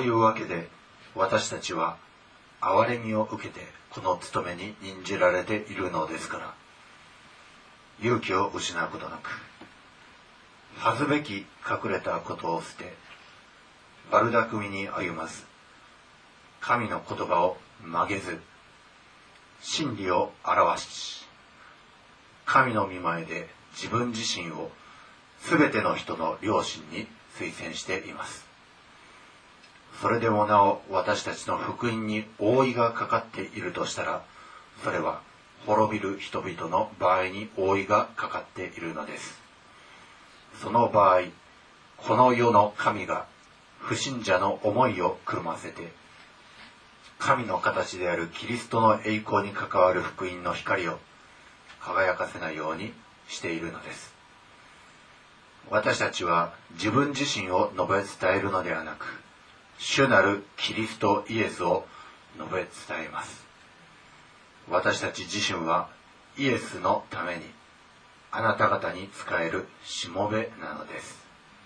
そういうわけで私たちは憐れみを受けてこの務めに任じられているのですから、勇気を失うことなく、恥ずべき隠れたことを捨て、悪巧みに歩まず、神の言葉を曲げず、真理を表し、神の御前で自分自身をすべての人の良心に推薦しています。それでもなお私たちの福音に覆いがかかっているとしたら、それは滅びる人々の場合に覆いがかかっているのです。その場合、この世の神が不信者の思いをくるませて、神の形であるキリストの栄光に関わる福音の光を輝かせないようにしているのです。私たちは自分自身を述べ伝えるのではなく、主なるキリストイエスを述べ伝えます。私たち自身はイエスのためにあなた方に仕えるしもべなのです。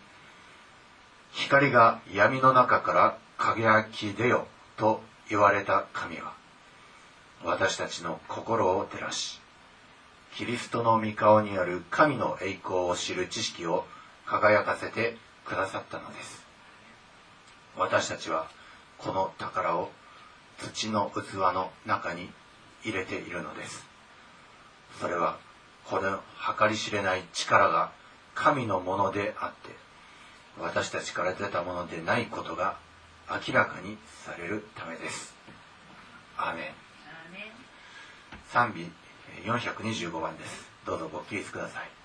光が闇の中から輝き出よと言われた神は、私たちの心を照らし、キリストの御顔にある神の栄光を知る知識を輝かせてくださったのです。私たちはこの宝を土の器の中に入れているのです。それはこの計り知れない力が神のものであって、私たちから出たものでないことが明らかにされるためです。アーメン。賛美425番です。どうぞご起立ください。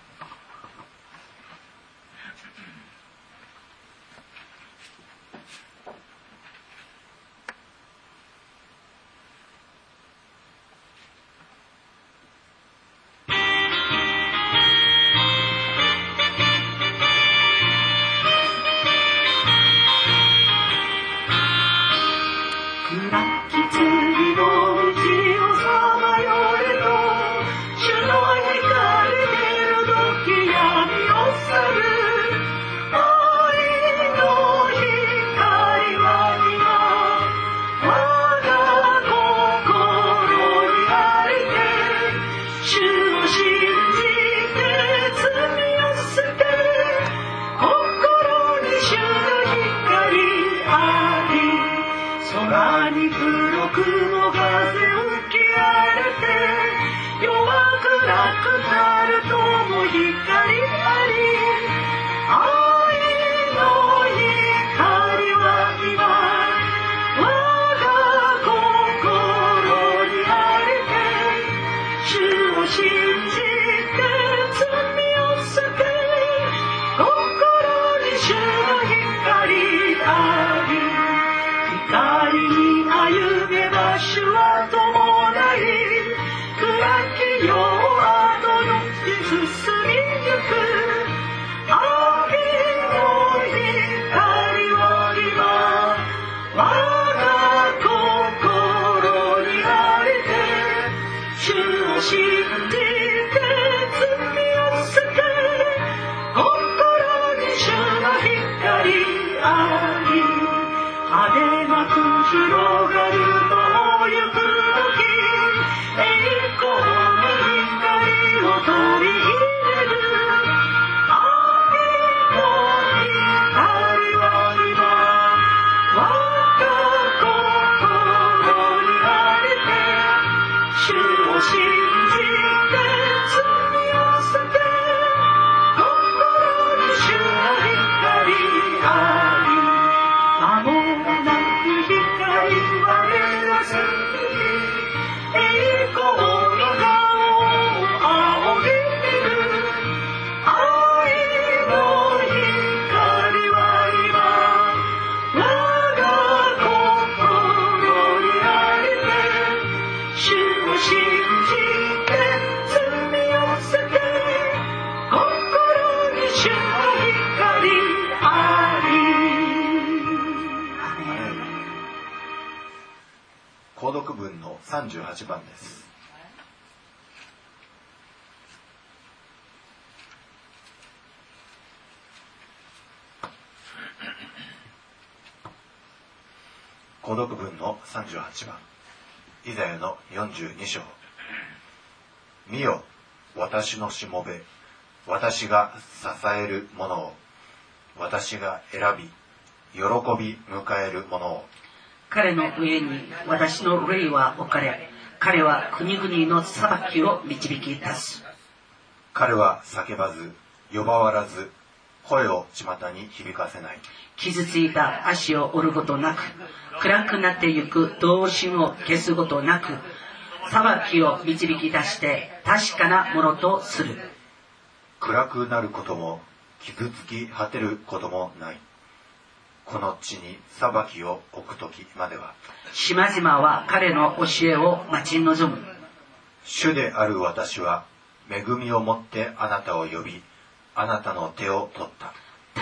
購読文の38番です。 購読文の38番、イザヤの42章。見よ、私のしもべ、私が支えるものを、私が選び、喜び迎えるものを。 彼の上に私の霊は置かれ、彼は国々の裁きを導き出す。 彼は叫ばず、呼ばわらず、声を巷に響かせない。 傷ついた足を折ることなく、暗くなってゆく同心を消すことなく、裁きを導き出して確かなものとする。 暗くなることも、傷つき果てることもない。この地に裁きを置くときまでは。 島々は彼の教えを待ち望む。 主である私は、恵みをもってあなたを呼び、あなたの手を取った。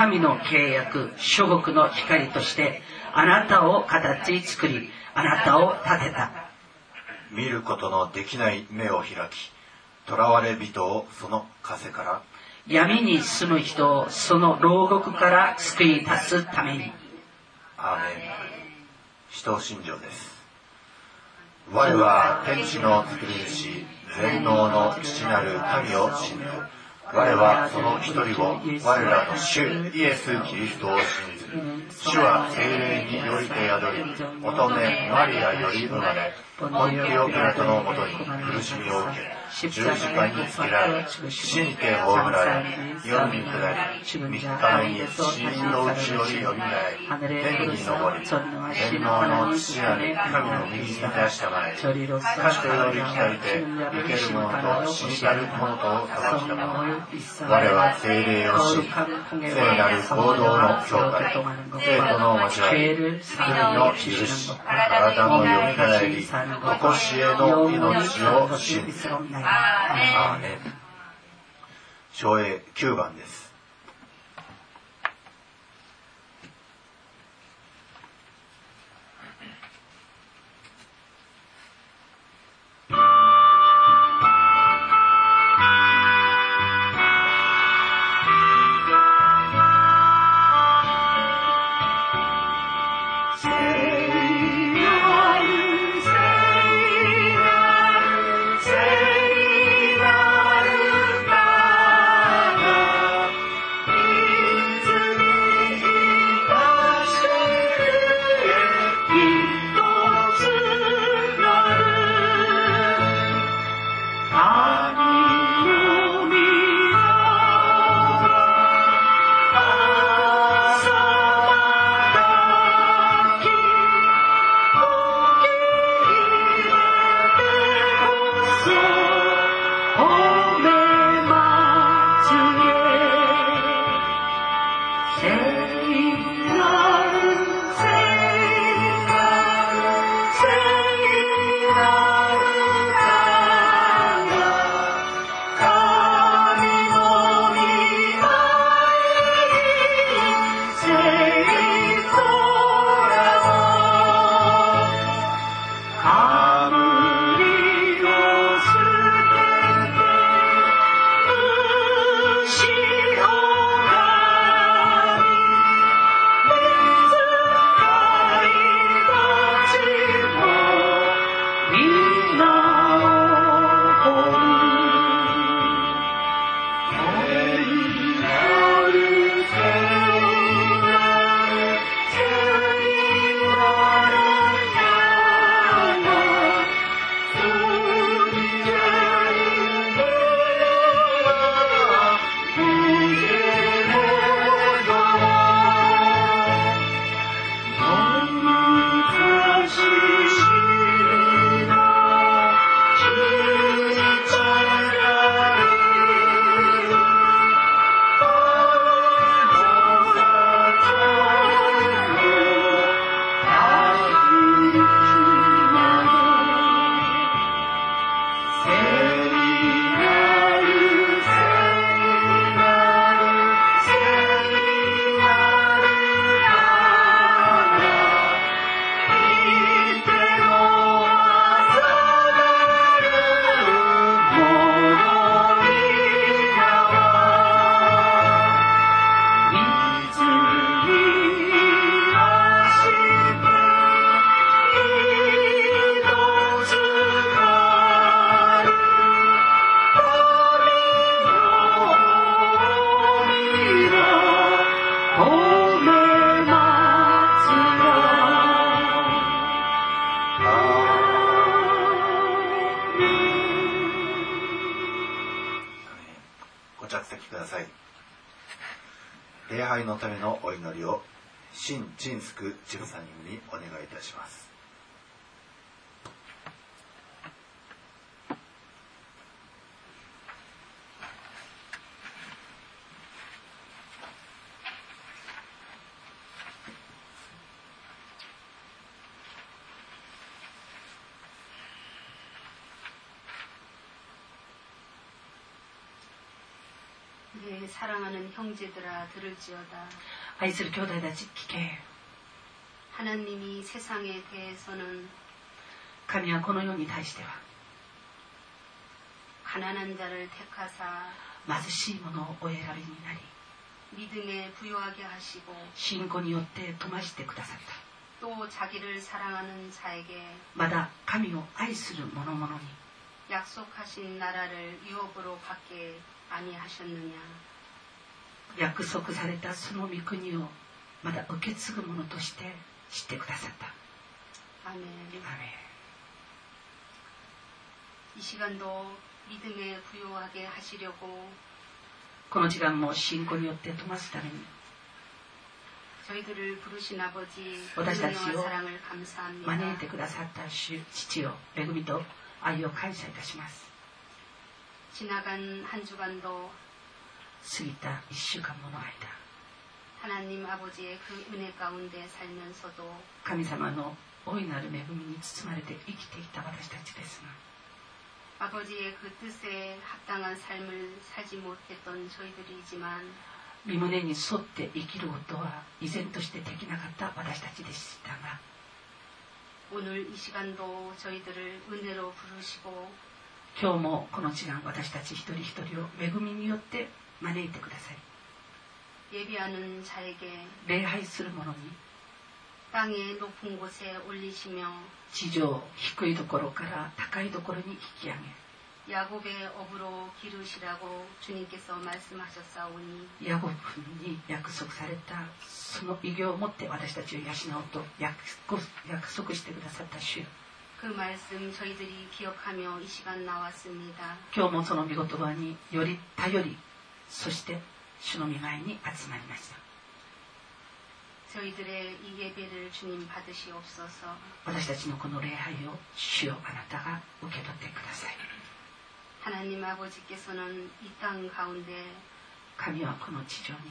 民の契約、諸国の光として、あなたを形作り、あなたを立てた。 見ることのできない目を開き、囚われ人をその枷から、 闇に住む人をその牢獄から救い出すために。 アーメン。使徒信条です。我は天地の作り主、全能の父なる神を信ず。我はその一人を我らの主イエス・キリストを信ず。主は聖霊によりて宿り、乙女マリアより生まれ、ポンティオピラトのもとに苦しみを受け、十字架につけられ、死にて葬られ、夜に下り、3日目に死人のうちよりよみがえり、天に昇り、天皇の父なる神の右に出したまえ、賢より来たりて、生ける者と死にたる者とを裁きたまま。我は聖霊を信じ、聖なる行動の教会、生徒の交わり、罪の許し、体のよみがえり、とこしえの命を信ず。アーメン。唱詠9番です。 先ください。礼拝のためのお祈りを新陳助千草人にお願いいたします。 사랑하는 형제들아 들을지어다. 愛する兄弟たち聞け。 하나님이 세상에 대해서는 神はこの世に対しては 가난한 자를 택하사 貧しい者をお選びになり 믿음에 부요하게 하시고 信仰によって富ましてくださった。 또 자기를 사랑하는 자에게 また神を愛する者々に 약속하신 나라를 유업으로 받게 아니하셨느냐. 約束されたその御国をまだ受け継ぐ者として知ってくださった。 아멘. アメン。 이 시간도 믿음에 부요하게 하시려고 この時間も信仰によって富ますために 저희들을 부르신 아버지 私たちを 사랑을 감사합니다. 招いてくださった主父を恵みと愛を感謝いたします。 지나간 한 주간도 過ぎた1週間もの間 하나님 아버지의 그 은혜 가운데 살면서도 神様の大いなる恵みに包まれて生きていた私たちですが 아버지의 그 뜻에 합당한 삶을 살지 못했던 저희들이지만 御胸に沿って生きることは依然としてできなかった私たちでしたが 오늘 이 시간도 저희들을 은혜로 부르시고 今日もこの時間私たち一人一人を恵みによって招いてください。 예배하는 자에게 礼拝する者に 땅의 높은 곳에 올리시며 地上低いところから高いところに引き上げ 야곱의 업으로 기르시라고 주님께서 말씀하셨사오니 ヤコブに約束されたその偉業をもって私たちを養おうと約束してくださった主よ 그 말씀 저희들이 기억하며 이 시간 나왔습니다. 今日もその御言葉により頼りそして主の御前に集まりました。 저희들의 이 예배를 주님 받으시옵소서. 私たちのこの礼拝を主よあなたが受け取ってください。 하나님 아버지께서는 이 땅 가운데 神はこの地上に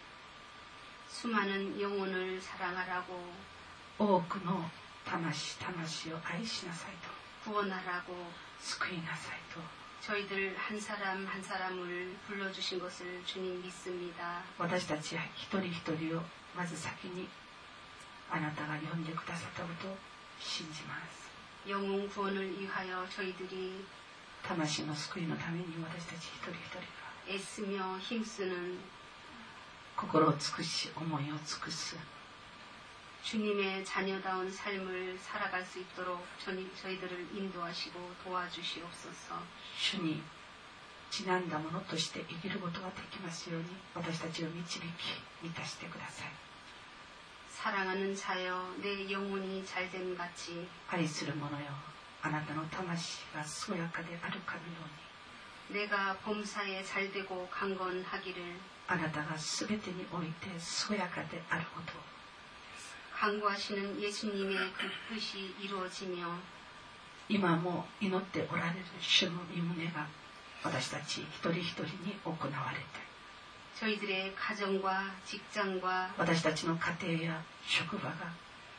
수많은 영혼을 사랑하라고 多くの魂を愛しなさいと 구원하라고 救いなさいと 저희들 한 사람 한 사람을 불러주신 것을 주님 믿습니다. 私たち一人一人をまず先にあなたが呼んでくださったことを信じます。 영혼 구원을 위하여 저희들이 魂の救いのために私たち一人一人が 애쓰며 힘쓰는 心を尽くし思いを尽くす 주님의 자녀다운 삶을 살아갈 수 있도록 저희들을 인도하시고 도와주시옵소서. 主にちなんだものとして生きることができますように私たちを導き満たしてください。 사랑하는 자여 내 영혼이 잘됨 같이 愛する者よあなたの魂が健やかであるかのように 내가 범사에 잘되고 강건하기를 あなたがすべてにおいて健やかであることを 강구하시는 예수님의 그 뜻이 이루어지며 今も祈っておられる主の御胸が私たち一人一人に行われて 저희들의 가정과 직장과 私たちの家庭や職場が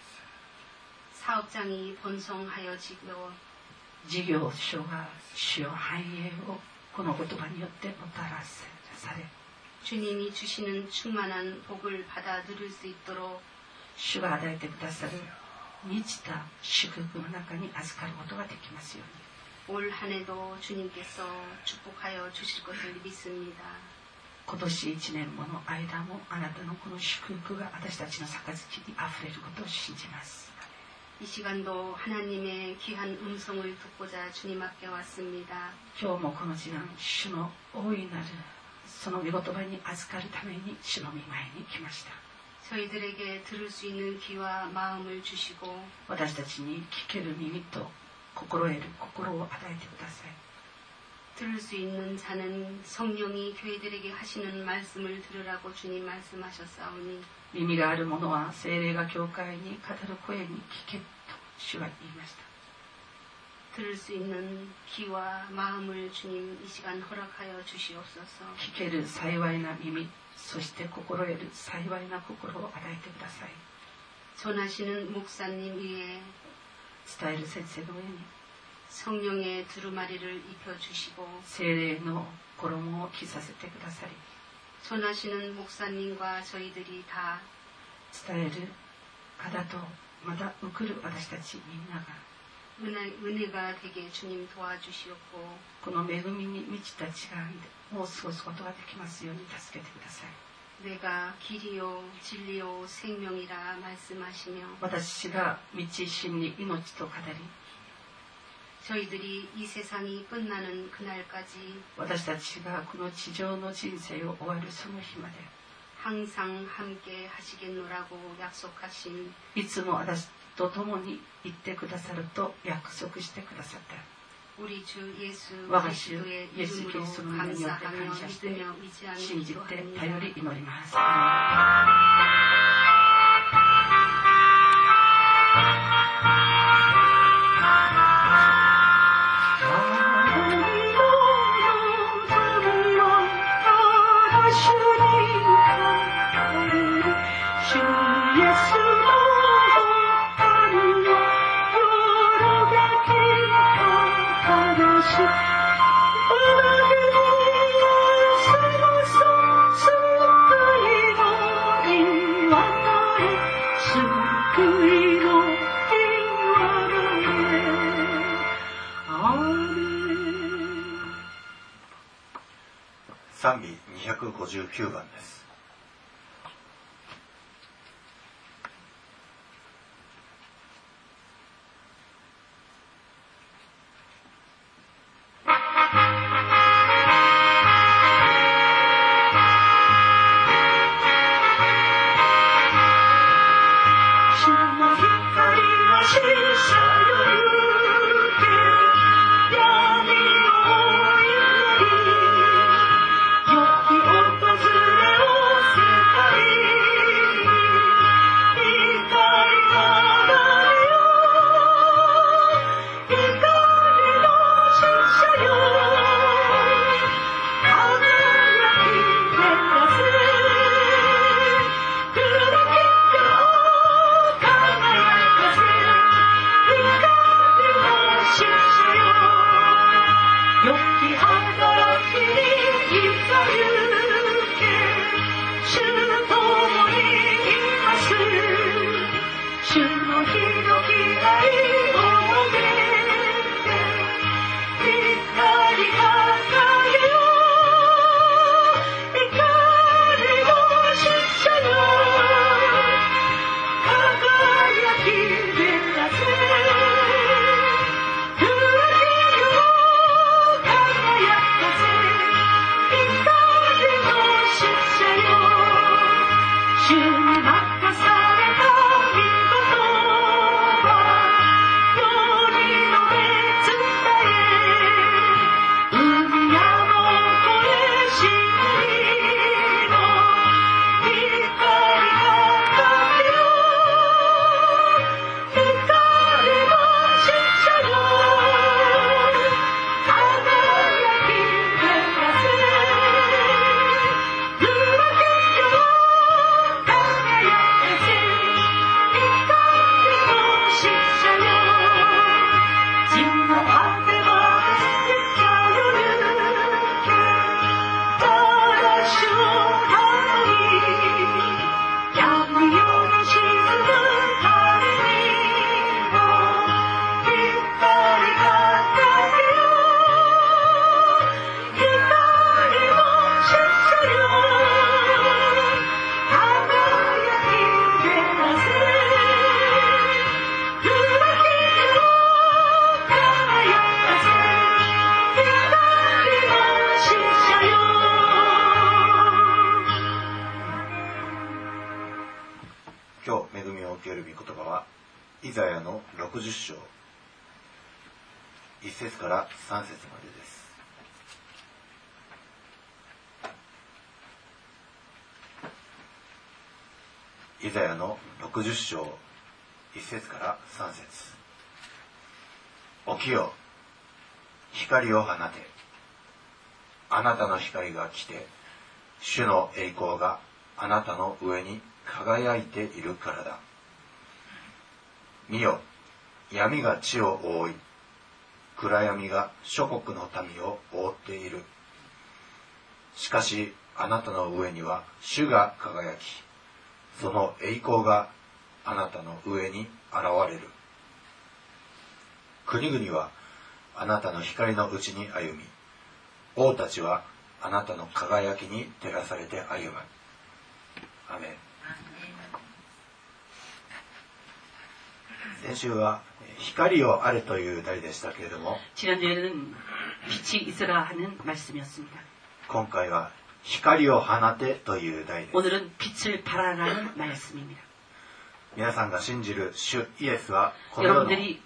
사업장이 번성하여지고 事業所が主よ繁栄をこの言葉によってもたらされ 주님이 주시는 충만한 복을 받아 누릴 수 있도록 主が与えてくださる満ちた祝福の中に預かることができますように 올 한 해도 주님께서 축복하여 주실 것을 믿습니다. 今年1年もの間もあなたのこの祝福が私たちの杯にあふれることを信じます。 이 시간도 하나님의 귀한 음성을 듣고자 주님 앞에 왔습니다. 今日もこの時間主の大いなるその御言葉に預かるために主の御前に来ました。 저희들에게 들을 수 있는 귀와 마음을 주시고 私たちに聞ける耳と心得る心を与えてください。 들을 수 있는 자는 성령이 교회들에게 하시는 말씀을 들으라고 주님 말씀하셨사오니 耳がある者は聖霊が教会に語る声に聞けと主は言いました。 들을 수 있는 귀와 마음을 주님 이 시간 허락하여 주시옵소서. 聞ける幸いな耳、そして心得る幸いな心を与えてください。 전하시는 목사님 위에 伝える先生の上に 성령의 두루마리를 입혀주시고 聖霊の衣を着させてくださり 전하시는 목사님과 저희들이 다 伝える方とまた送る私たちみんなが 은혜가 되게 주님 도와주시옵고 この恵みに満ちた時間を過ごすことができますように助けてください。 내가 길이요 진리요 생명이라 말씀하시며 私が道真理命と語り 저희들이 이 세상이 끝나는 그날까지 私たちがこの地上の人生を終わるその日まで 항상 함께 하시겠노라고 약속하신 いつも私と共に行ってくださると約束してくださった 우리 주 예수 我が主 그리스도의 イエス・キ 이름으로 リストの名によって 감사하며 感謝して 믿으며 의지하며 信じて 기도합니다. 頼り祈ります。 賛美259番です。イザヤの60章1節から3節までです。 イザヤの60章1節から3節。起きよ、光を放て。あなたの光が来て、主の栄光があなたの上に輝いているからだ。見よ、闇が地を覆い、暗闇が諸国の民を覆っている。しかしあなたの上には主が輝き、その栄光があなたの上に現れる。国々はあなたの光のうちに歩み、王たちはあなたの輝きに照らされて歩む。アメン。先週は光をあれという題でしたけれども、 지난주에는 빛이 있으라 하는 말씀이었습니다. 今回は光を放てという題です。 오늘은 빛을 발하라는 말씀입니다. 皆さんが信じる主イエスはこの世の 여러분들이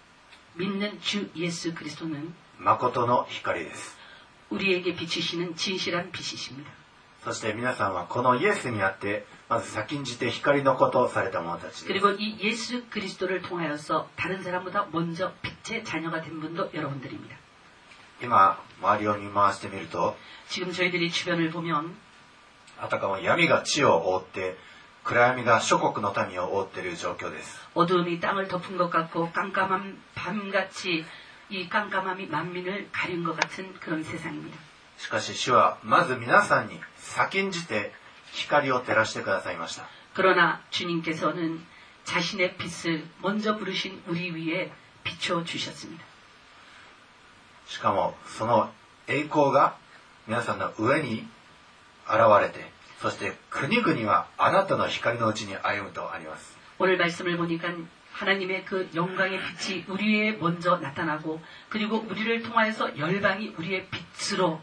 믿는 주 예수 그리스도는 誠の光です。 우리에게 비추시는 진실한 빛이십니다. そして皆さんはこのイエスにあってまず先んじて光のことをされた者たちです。 그리고 이 예수 그리스도를 통하여서 다른 사람보다 먼저 빛의 자녀가 된 분도 여러분들입니다. 今周りを見回してみると 지금 저희들이 주변을 보면 あたかも闇が地を覆って暗闇が諸国の民を覆っている状況です。 어두움이 땅을 덮은 것 같고 깜깜한 밤같이 이 깜깜함이 만민을 가린 것 같은 그런 세상입니다. しかし主はまず皆さんに先んじて光を照らしてくださいました。 그러나 주님께서는 자신의 빛을 먼저 부르신 우리 위에 비춰 주셨습니다. しかもその栄光が皆さんの上に現れて、そして国々はあなたの光のうちに歩むとあります。 오늘 말씀을 보니까 하나님의 그 영광의 빛이 우리 위에 먼저 나타나고 그리고 우리를 통하여서 열방이 우리의 빛으로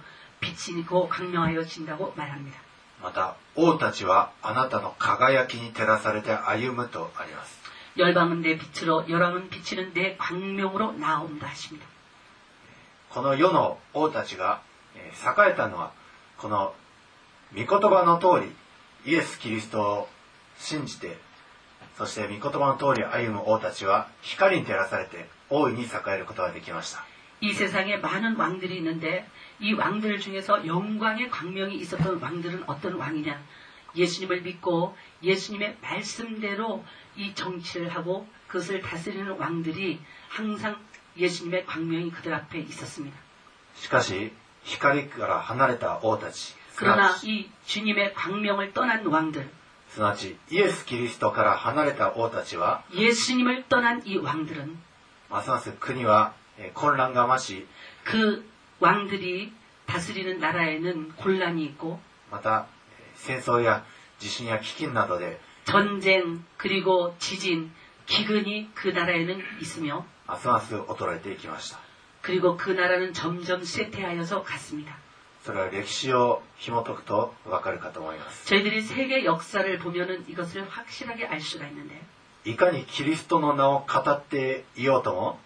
비치고 강명하여진다고 말합니다. また王たちはあなたの輝きに照らされて歩むとあります。 열방은 내 빛으로 열왕은 비치는 내 광명으로 나온다 하십니다. この世の王たちが栄えたのはこの御言葉の通りイエス・キリストを信じて、そして御言葉の通り歩む王たちは光に照らされて大いに栄えることができました。 이 세상에 많은 왕들이 있는데 이 왕들 중에서 영광의 광명이 있었던 왕들은 어떤 왕이냐? 예수님을 믿고 예수님의 말씀대로 이 정치를 하고 그것을 다스리는 왕들이 항상 예수님의 광명이 그들 앞에 있었습니다. しかし光から離れた王たち、 그러나 이 주님의 광명을 떠난 왕들, すなわちイエス・キリストから離れた王たちは 예수님을 떠난 이 왕들은 ますます国は混乱が増し、 그 왕들이 다스리는 나라에는 곤란이 있고 また戦争や地震や飢饉などで 전쟁 그리고 지진, 기근이 그 나라에는 있으며 ますます衰えていきました。 그리고 그 나라는 점점 쇠퇴하여서 갔습니다. それは歴史を紐解くとわかるかと思います。 저희들이 세계 역사를 보면은 이것을 확실하게 알 수가 있는데 いかにキリストの名を語っていようとも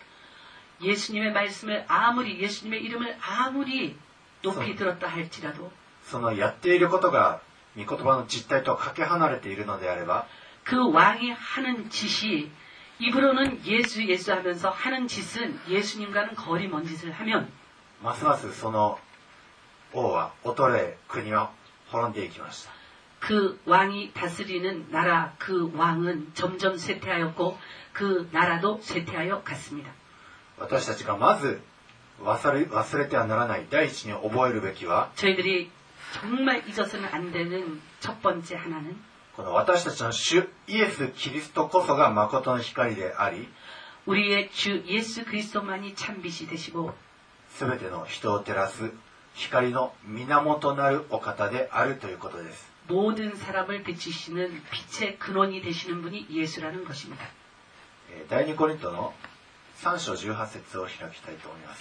예수님의 말씀을 아무리 예수님의 이름을 아무리 높이 들었다 할지라도 そのやっていることが御言葉の実態とかけ離れているのであれば 그 왕이 하는 짓이 입으로는 예수 하면서 하는 짓은 예수님과는 거리 먼 짓을 하면 ますますその王は衰え国は滅んでいきました。 그 왕이 다스리는 나라 그 왕은 점점 쇠퇴하였고 그 나라도 쇠퇴하여 갔습니다. 私たちがまず忘れてはならない第一に覚えるべきは 저희들이 정말 잊어서는 안 되는 첫 번째 하나는 この私たちの主イエス・キリストこそが誠の光であり 우리의 주 예수 그리스도만이 참빛이 되시고 すべての人を照らす光の源なるお方であるということです。 모든 사람을 비추시는 빛의 근원이 되시는 분이 예수라는 것입니다. 第2コリントの3章18節を開きたいと思います。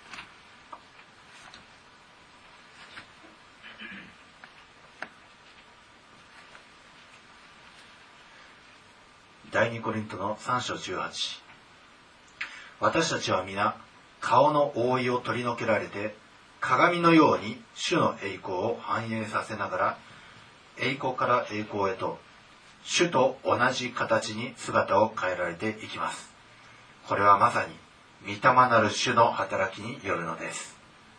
第2コリントの3章18。私たちは皆顔の覆いを取り除けられて鏡のように主の栄光を反映させながら栄光から栄光へと主と同じ形に姿を変えられていきます。これはまさに御霊なる主の働きによるのです。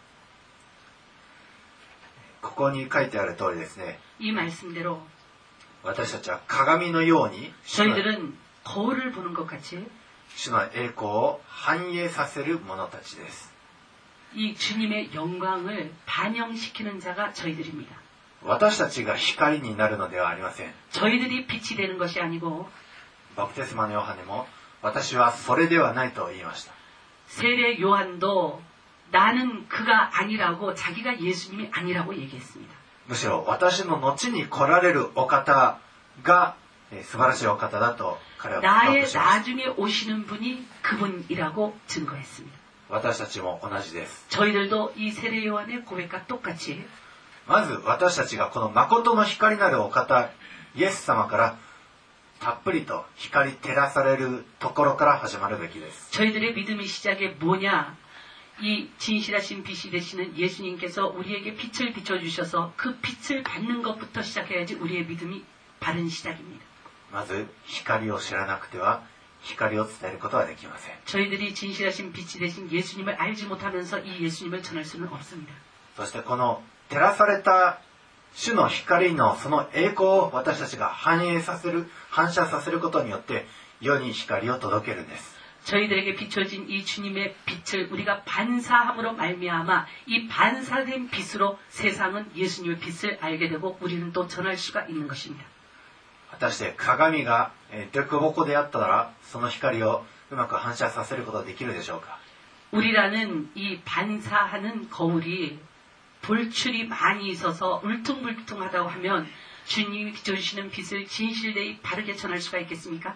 ここに書いてある通りですね。 이 말씀대로 私たちは鏡のように 저희들은 거울을 보는 것 같이 主の栄光を反映させる者たちです。 이 주님의 영광을 반영시키는 자가 저희들입니다. 私たちが光になるのではありません。 저희들이 빛이 되는 것이 아니고 バプテスマのヨハネも私はそれではないと言いました。 세례 요한도 나는 그가 아니라고 자기가 예수님이 아니라고 얘기했습니다. むしろ私の後に来られるお方が素晴らしいお方だと彼は告白 나의 しました。 나중에 오시는 분이 그분이라고 증거했습니다. 私たちも同じです。 저희들도 이 세례 요한의 고백과 똑같이 まず私たちがこの誠の光なるお方イエス様からたっぷりと光照らされるところから始まるべきです。 저희들의 믿음의 시작이 뭐냐? 이 진실하신 빛이 되시는 예수님께서 우리에게 빛을 비춰주셔서 그 빛을 받는 것부터 시작해야지 우리의 믿음이 바른 시작입니다. まず光を知らなくては光を伝えることはできません。 저희들이 진실하신 빛이 되신 예수님을 알지 못하면서 이 예수님을 전할 수는 없습니다. そしてこの照らされた主の光のその栄光を私たちが反射させることによって世に光を届けるんです。 저희들에게 비춰진 이 주님의 빛을 우리가 반사함으로 말미암아 이 반사된 빛으로 세상은 예수님의 빛을 알게 되고 우리는 또 전할 수가 있는 것입니다. 果たして鏡が凸凹であったらその光をうまく反射させることができるでしょうか。 우리라는 이 반사하는 거울이 돌출이 많이 있어서 울퉁불퉁하다고 하면 주님이 비춰주시는 빛을 진실되이 바르게 전할 수가 있겠습니까?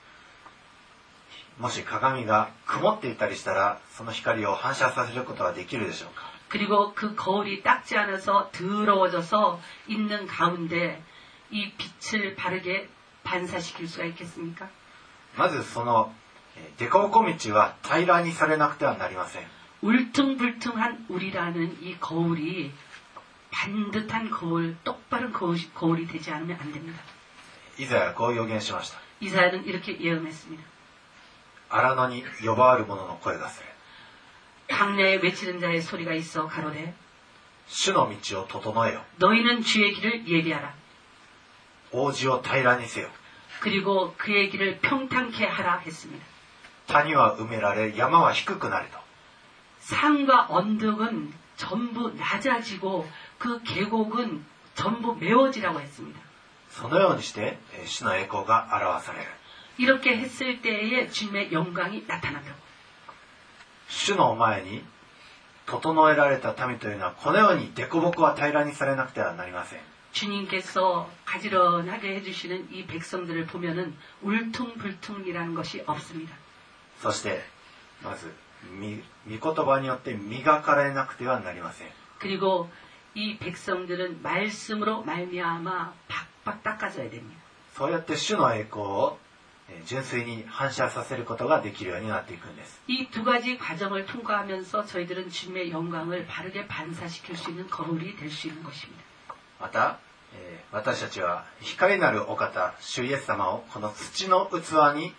もし鏡が曇っていたりしたらその光を反射させることができるでしょうか。 그리고 그 거울이 닦지 않아서 더러워져서 있는 가운데 이 빛을 바르게 반사시킬 수가 있겠습니까? まずその凸凹道は平らにされなくてはなりません。 울퉁불퉁한 우리라는 이 거울이 반듯한 거울, 똑바른 거울이 되지 않으면 안 됩니다. イザヤはこう予言しました。 이사야는 이렇게 예언했습니다. 荒野に呼ばわる者の声がする。 광야에 외치는 자의 소리가 있어 가로되 主の道を整えよ。 너희는 주의 길을 예비하라. 王子を平らにせよ。 그리고 그의 길을 평탄케 하라 했습니다. 谷は埋められ山は低くなると。 산과 언덕은 전부 낮아지고 그 계곡은 전부 메워지라고 했습니다. そのようにして主の栄光が表される。 이렇게 했을 때에 주님의 영광이 나타난다고. 主の前に整えられた民というのはこのように凸凹は平らにされなくてはなりません。 주님께서 가지런하게 해주시는 이 백성들을 보면은 울퉁불퉁이라는 것이 없습니다. そしてまず御言葉によって磨かれなくてはなりません。 그리고 이 백성들은 말씀으로 말미암아 박박 닦아져야 됩니다. そうやって主の栄光を純粋に反射させることができるようになっていくんです。 이 두 가지 과정을 통과하면서 저희들은 주님의 영광을 바르게 반사시킬 수 있는 거울이 될 수 있는 것입니다. また、私たちは光なるお方主イエス様をこの土の器に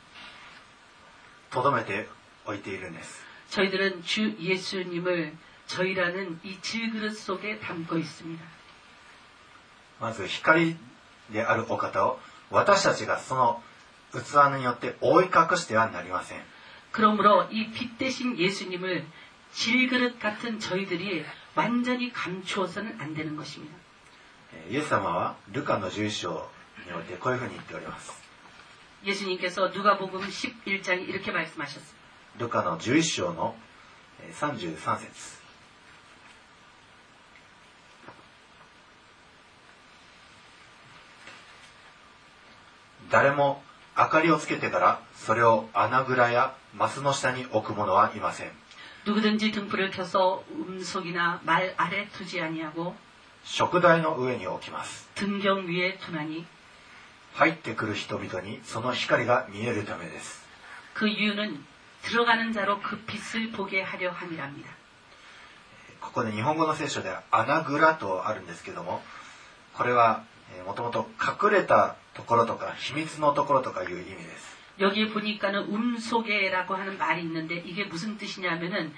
留めておいているんです。 저희들은 주 예수님을 저희라는 이 질그릇 속에 담고 있습니다. まず光であるお方を私たちがその器によって覆い隠してはなりません。 그러므로 이 빛 대신 예수님을 질그릇 같은 저희들이 완전히 감추어서는 안 되는 것입니다. イエス様はルカの11章においてこういうふうに言っております。 예수님께서 누가복음 11장에 이렇게 말씀하셨습니다. ルカの11章の33節。 誰も明かりをつけてからそれを穴蔵やマスの下に置く者はいません。 누구든지 등불을 켜서 음속이나 말 아래 두지 아니하고 食台の上に置きます。 등경 위에 두나니 入ってくる人々にその光が見えるためです。 그 이유는 들어가는 자로 그 빛을 보게 하려 함이랍니다. ここで日本語の聖書では穴蔵とあるんですけども、これはもともと隠れたところとか秘密のところとかいう意味です。 여기에 보니까는 음소개라고 하는 말이 있는데 이게 무슨 뜻이냐면은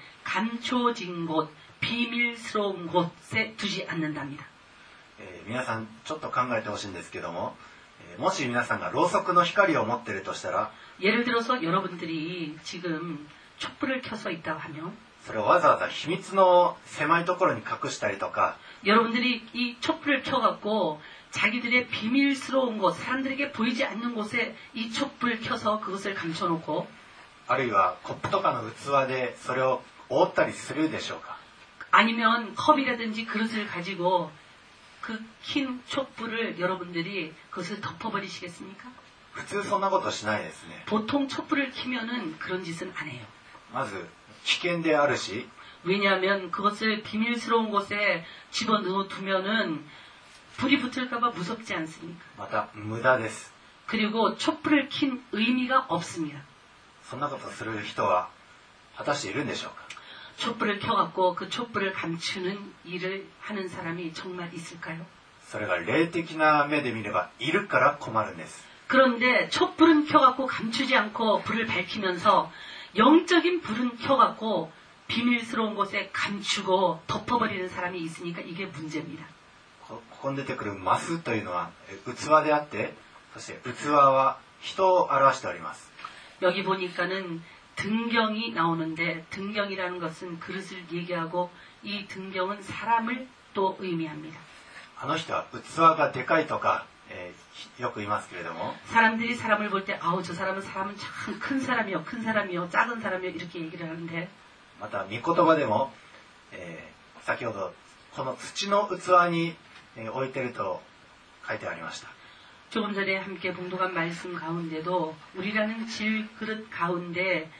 감춰진 곳, 비밀스러운 곳에 두지 않는답니다. 皆さんちょっと考えてほしいんですけども、もし皆さんがろうそくの光を持っているとしたら、 예를 들어서 여러분들이 지금 촛불을 켜서 있다고 하면 それをわざわざ秘密の狭いところに隠したりとか、 여러분들이 이 촛불을 켜갖고 자기들의 비밀스러운 곳, 사람들에게 보이지 않는 곳에 이 촛불을 켜서 그것을 감춰놓고 あるいはコップとかの器でそれを覆ったりするでしょうか。 아니면 컵이라든지 그릇을 가지고 그 킨 촛불을 여러분들이 그것을 덮어버리시겠습니까? 普通そんなことしないですね。 보통 촛불을 켜면은 그런 짓은 안 해요. まず危険であるし、 왜냐하면 그것을 비밀스러운 곳에 집어넣어 두면은 불이 붙을까봐 무섭지 않습니까? また無駄です。 그리고 촛불을 킨 의미가 없습니다. そんなことする人は果たしているんでしょうか。 촛불을 켜갖고 그 촛불을 감추는 일을 하는 사람이 정말 있을까요? それが霊的な目で見ればいるから困るんです。 그런데 촛불은 켜갖고 감추지 않고 불을 밝히면서 영적인 불은 켜갖고 비밀스러운 곳에 감추고 덮어버리는 사람이 있으니까 이게 문제입니다. ここに出てくるマスというのは器であって、そして器は人を表しております。 여기 보니까는 등경이 나오는데 등경이라는 것은 그릇을 얘기하고 이 등경은 사람을 또 의미합니다. あの人は器がでかいとか、よく言いますけれども、 사람들이 사람을 볼 때 아우 저 사람은 참 큰 사람이요, 큰 사람이요, 작은 사람이요 이렇게 얘기를 하는데 また御言葉でも、先ほどこの土の器に置いてると書いてありました。 조금 전에 함께 봉독한 말씀 가운데도 우리라는 질그릇 가운데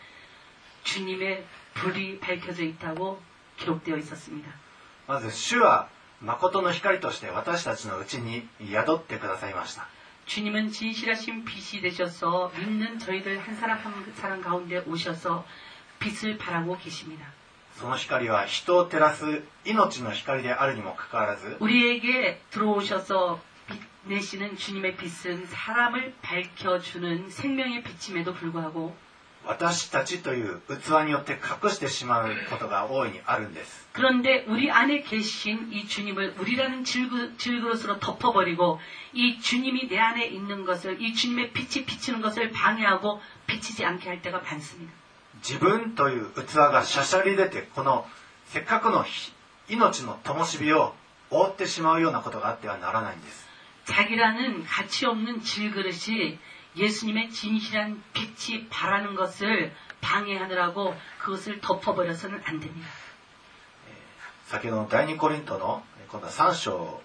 주님의 불이 밝혀져 있다고 기록되어 있었습니다. まず主は誠の光として私たちのうちに宿ってくださいました。 주님은 진실하신 빛이 되셔서 믿는 저희들 한 사람 한 사람 가운데 오셔서 빛을 발하고 계십니다. その光は人を照らす命の光であるにもかかわらず、 우리에게 들어오셔서 빛 내시는 주님의 빛은 사람을 밝혀주는 생명의 빛임에도 불구하고 私たちという器によって隠してしまうことが大いにあるんです。 그런데 우리 안에 계신 이 주님을 우리라는 질그릇으로 덮어버리고 이 주님이 내 안에 있는 것을 이 주님의 빛이 비치는 것을 방해하고 비치지 않게 할 때가 많습니다. 自分という器がしゃしゃり出て、このせっかくの命の灯火を覆ってしまうようなことがあってはならないんです。 자기라는 가치 없는 질그릇이 예수님의 진실한 빛이 바라는 것을 방해하느라고 그것을 덮어버려서는 안 됩니다. 先ほどの第二コリントの今度は3章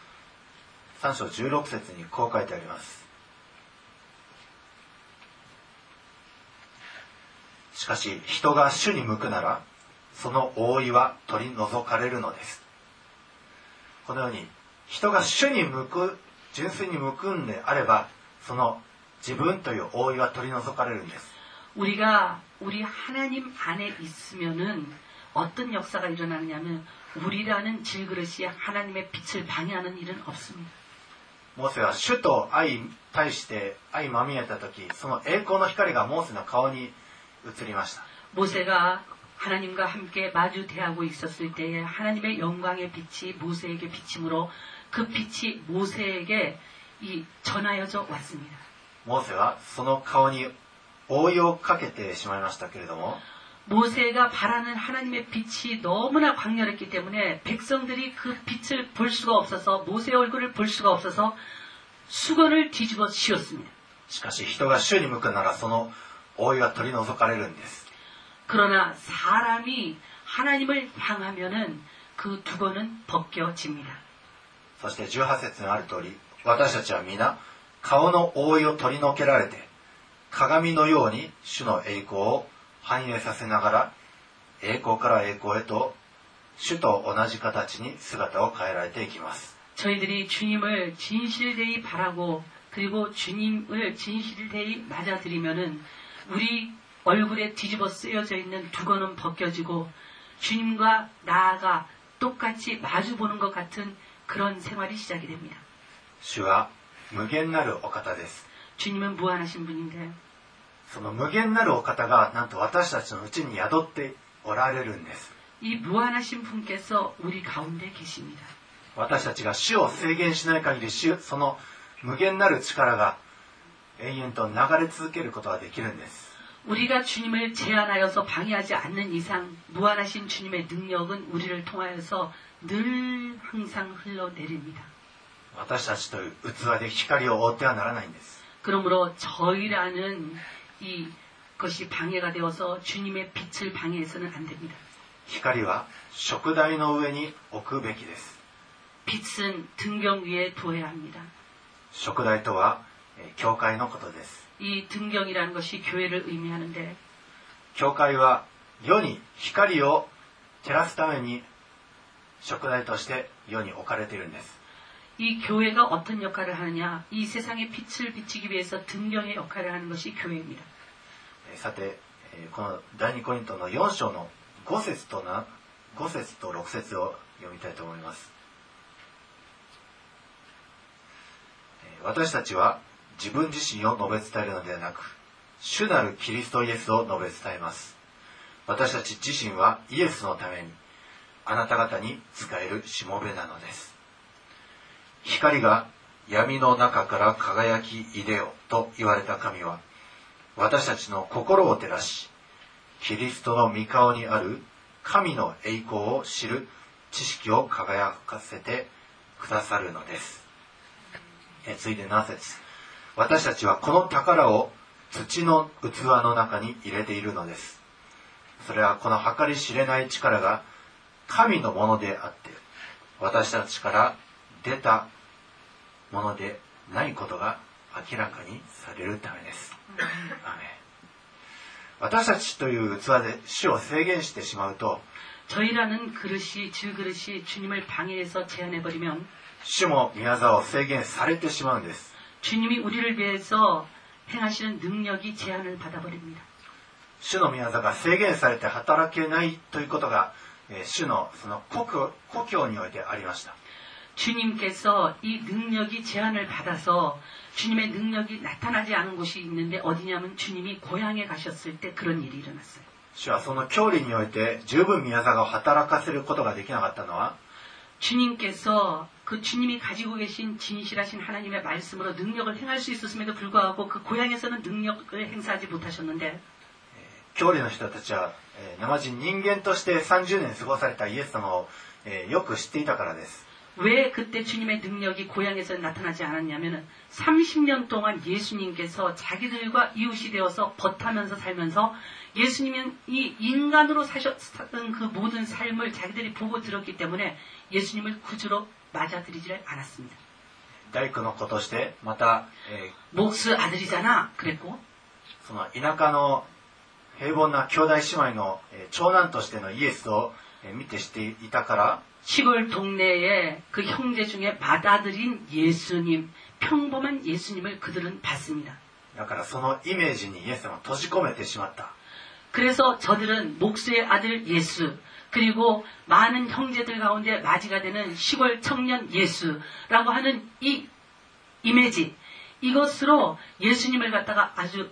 16節にこう書いてあります。しかし人が主に向くならその覆いは取り除かれるのです。このように人が主に向く、純粋に向くんであればその自分という覆いは取り除かれるんです。 우리가 우리 하나님 안에 있으면은 어떤 역사가 일어나느냐면 우리라는 질그릇이 하나님의 빛을 방해하는 일은 없습니다. モーセは主と相対して相まみえた時、その栄光の光がモーセの顔に映りました。 모세가 하나님과 함께 마주 대하고 있었을 때에 하나님의 영광의 빛이 모세에게 비침으로 그 빛이 모세에게 전하여져 왔습니다. モーセはその顔に覆いをかけてしまいましたけれども、 모세가 바라는 하나님의 빛이 너무나 강렬했기 때문에 백성들이 그 빛을 볼 수가 없어서 모세의 얼굴을 볼 수가 없어서 수건을 뒤집어 씌웠습니다. しかし人が主に向くならその覆いは取り除かれるんです。 그러나 사람이 하나님을 향하면은 그 두건은 벗겨집니다. そして18節にある通り、私たちは皆顔の覆いを取り除けられて鏡のように主の栄光を反映させながら栄光から栄光へと主と同じ形に姿を変えられていきます。 저희들이 주님을 진실되이 바라고 그리고 주님을 진실되이 맞아들이면은 우리 얼굴에 뒤집어 쓰여져 있는 두건은 벗겨지고 주님과 나아가 똑같이 마주보는 것 같은 그런 생활이 시작이 됩니다. 主は無限なるお方です。 주님은 무한하신 분인데 その無限なるお方がなんと私たちのうちに宿っておられるんです。 이 무한하신 분께서 우리 가운데 계십니다. 私たちが主を制限しない限りその無限なる力が永遠と流れ続けることができるんです。 우리가 주님을 제한하여서 방해하지 않는 이상 무한하신 주님의 능력은 우리를 통하여서 늘 항상 흘러내립니다. 私たちという器で光を覆ってはならないんです。 그러므로 저희라는 이것이 방해가 되어서 주님의 빛을 방해해서는 안 됩니다. 光は燭台の上に置くべきです。 빛은 등경 위에 두어야 합니다. 燭台とは教会のことです。 이 등경이라는 것이 교회를 의미하는데 教会は世に光を照らすために燭台として世に置かれているんです。 이 교회가 어떤 역할을 하느냐? 이 세상에 빛을 비치기 위해서 등경의 역할을 하는 것이 교회입니다. さて、この第2コリントの4章の5節と6節を読みたいと思います。私たちは自分自身を述べ伝えるのではなく、主なるキリストイエスを述べ伝えます。私たち自身はイエスのためにあなた方に仕えるしもべなのです。光が闇の中から輝きいでよと言われた神は、私たちの心を照らし、キリストの御顔にある神の栄光を知る知識を輝かせてくださるのです。続いて7節。私たちはこの宝を土の器の中に入れているのです。それはこの計り知れない力が神のものであって、私たちから出たものでないことが明らかにされるためです。アーメン。私たちという器で主を制限してしまうと、 저희라는 그릇이 질그릇이 주님을 방해해서 제한해버리면 主も御業を制限されてしまうんです。 주님이 우리를 위해서 행하시는 능력이 제한을 받아버립니다. 主の御業が制限されて働けないということが、主のその故郷においてありました。 주님께서 이 능력이 제한을 받아서 주님의 능력이 나타나지 않은 곳이 있는데 어디냐면 주님이 고향에 가셨을 때 그런 일이 일어났어요. 主はその教理において十分御業を働かせることができなかったのは、 주님께서 그 주님이 가지고 계신 진실하신 하나님의 말씀으로 능력을 행할 수 있었음에도 불구하고 그 고향에서는 능력을 행사하지 못하셨는데, 教理の人たちは、生人間として30年過ごされたイエス様を、よく知っていたからです。 왜 그때 주님의 능력이 고향에서 나타나지 않았냐면 30년 동안 예수님께서 자기들과 이웃이 되어서 벗하면서 살면서 예수님은 이 인간으로 사셨던 그 모든 삶을 자기들이 보고 들었기 때문에 예수님을 구주로 맞아들이지 않았습니다. 大工の子としてまた、 목수 아들이잖아 그랬고, その田舎の平凡な兄弟姉妹の、長男としてのイエスを、見てしていたから、 시골 동네에 그 형제 중에 맏아들인 예수님, 평범한 예수님을 그들은 봤습니다. だからそのイメージにイエス様を閉じ込めてしまった。 그래서 저들은 목수의 아들 예수, 그리고 많은 형제들 가운데 맞이가 되는 시골 청년 예수라고 하는 이 이미지, 이것으로 예수님을 갖다가 아주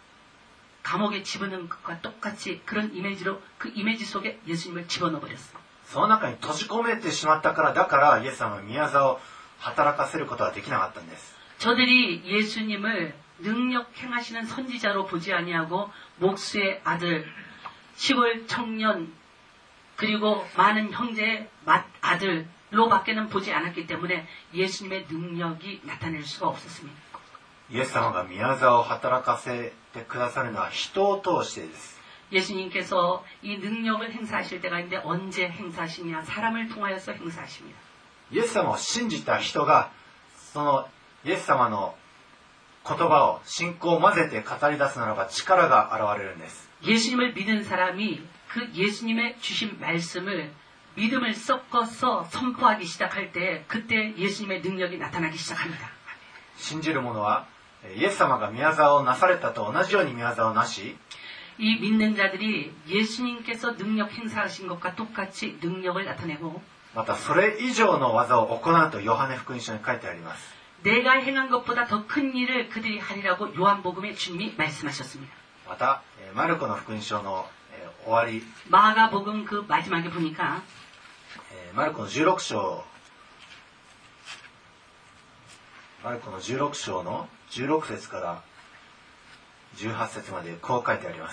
감옥에 집어넣은 것과 똑같이 그런 이미지로 그 이미지 속에 예수님을 집어넣어버렸어. その中に閉じ込めてしまったから、だからイエス様の御業を働かせることはできなかったんです。 저들이 예수님을 능력 행하시는 선지자로 보지 아니하고 목수의 아들, 시골 청년, 그리고 많은 형제의 맏아들로 밖에는 보지 않았기 때문에 예수님의 능력이 나타낼 수가 없었습니다. イエス様が御業を働かせてくださるのは人を通してです。 예수님께서 이 능력을 행사하실 때가 있는데 언제 행사하시냐? 사람을 통하여서 행사하십니다. イエス様を信じた人がそのイエス様の言葉を信仰を混ぜて語り出すならば力が現れるんです。 예수님을 믿은 사람이 그 예수님의 주신 말씀을 믿음을 섞어서 선포하기 시작할 때 그때 예수님의 능력이 나타나기 시작합니다. 信じる者はイエス様が御業をなされたと同じように御業をなし、 이 믿는 자들이 예수님께서 능력 행사하신 것과 똑같이 능력을 나타내고 またそれ以上の技を行うとヨハネ福音書に書いてあります。 내가 행한 것보다 더 큰 일을 그들이 하리라고 요한복음에 주님이 말씀하셨습니다. また、マルコの福音書の終わり、 마가복음 그 마지막에 보니까 マルコの16章の16節から18節までこう書いてあります。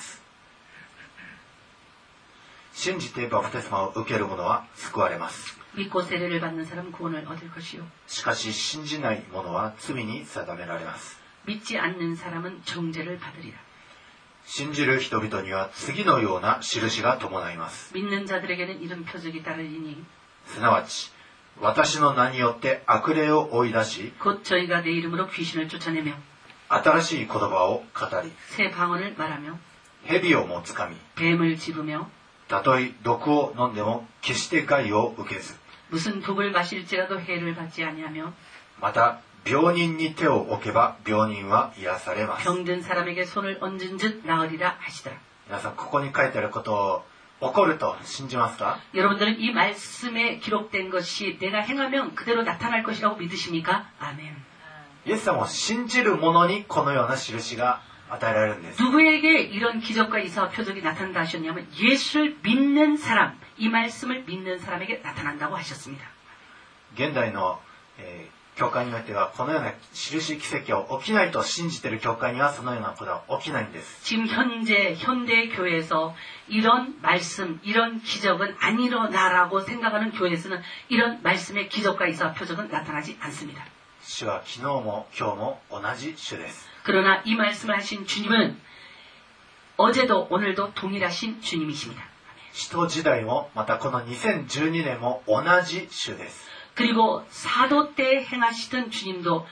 信じてバプテスマを受ける者は救われます。 믿고 세례를 받는 사람은 구원을 얻을 것이요. しかし信じない者は罪に定められます。 믿지 않는 사람은 정죄를 받으리라. 信じる人々には次のような印が伴います。 믿는 자들에게는 이런 표적이 따르리니 すなわち、私の名によって悪霊を追い出し、 곧 저희가 내 이름으로 귀신을 쫓아내며 新しい言葉を語り、 새 방언을 말하며 蛇をもつかみ、 뱀을 집으며 たとえ毒を飲んでも決して害を受けず、 무슨 독을 마실지라도 해를 받지 아니하며 また病人に手を置けば病人は癒されます。 병든 사람에게 손을 얹은 즉 나으리라 하시더라. 皆さん、ここに書いてあることを起こると信じますか？ 여러분들은 이 말씀에 기록된 것이 내가 행하면 그대로 나타날 것이라고 믿으십니까? 아멘. イエス様を信じる者にこのような印が与えられるんです。 누구에게 이런 기적과 이사와 표적이 나타난다 하셨냐면 예수를 믿는 사람, 이 말씀을 믿는 사람에게 나타난다고 하셨습니다. 現代の、教会においてはこのような印奇跡は起きないと信じている教会にはそのようなことは起きないんです。 지금 현대 교회에서 이런 말씀, 이런 기적은 안 일어나라고 생각하는 교회에서는 이런 말씀의 기적과 이사와 표적은 나타나지 않습니다. 主は昨日も今日も同じ主です。 그러나 이 말씀을 하신 주님은 어제도 오늘도 동일하신 주님이십니다. 使徒時代もまたこの2012年も同じ主です。 그리고 사도 때 행하시던 주님도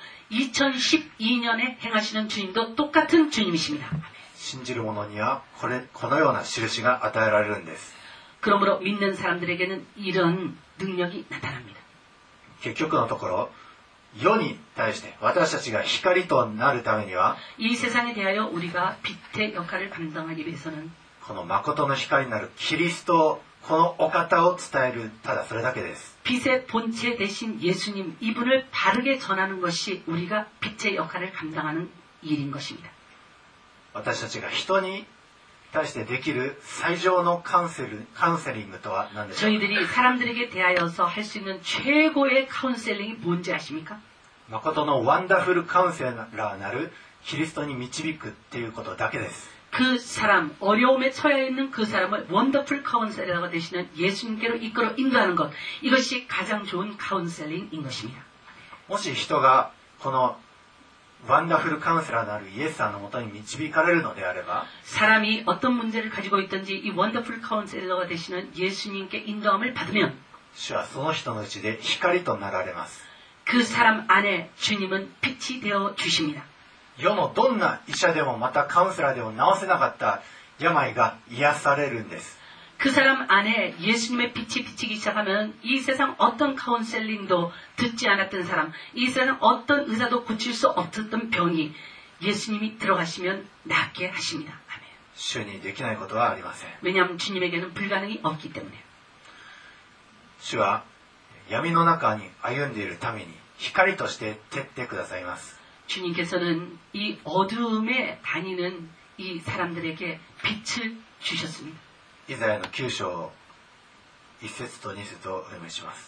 2012년에 행하시는 주님도 똑같은 주님이십니다. 信じる者にはこのような印が与えられるんです。 그러므로 믿는 사람들에게는 이런 능력이 나타납니다. 結局のところ、世に対して私たちが光となるためには、 이 세상에 대하여 우리가 빛의 역할을 감당하기 위해서는 この誠の光になるキリスト、このお方を伝える、ただそれだけです。 빛의 본체 대신 예수님, 이분을 바르게 전하는 것이 우리가 빛의 역할을 감당하는 일인 것입니다. 私たちが人に対してできる最上のカウンセリングとは何でしょうか？ 저희들이 사람들에게 대하여서 할 수 있는 최고의 카운셀링이 뭔지 아십니까? 誠のワンダフルカウンセラーなるキリストに導くっていうことだけです。 그 사람, 어려움에 처해 있는 그 사람을 원더풀 카운셀러가 되시는 예수님께로 이끌어 인도하는 것, 이것이 가장 좋은 카운셀링인 것입니다. もし人がこのワンダフルカウンセラーのあるイエスさんのもとに導かれるのであれば、 사람이 어떤 문제를 가지고 있든지 이 원더풀 카운셀러가 되시는 예수님께 인도함을 받으면 主はその人のうちで光となられます。 그 사람 안에 주님은 빛이 되어 주십니다. 世のどんな医者でもまたカウンセラーでも治せなかった病が癒されるんです。 그 사람 안에 예수님의 빛이 비치기 시작하면 이 세상 어떤 카운셀링도 듣지 않았던 사람, 이 세상 어떤 의사도 고칠 수 없었던 병이 예수님이 들어가시면 낫게 하십니다. 아멘. 主にできないことはありません。 왜냐하면 주님에게는 불가능이 없기 때문에. 主は闇の中に歩んでいるために光として照ってくださいます。 주님께서는 이 어두움에 다니는 이 사람들에게 빛을 주셨습니다. イザヤの9章1節と2節をお読みします。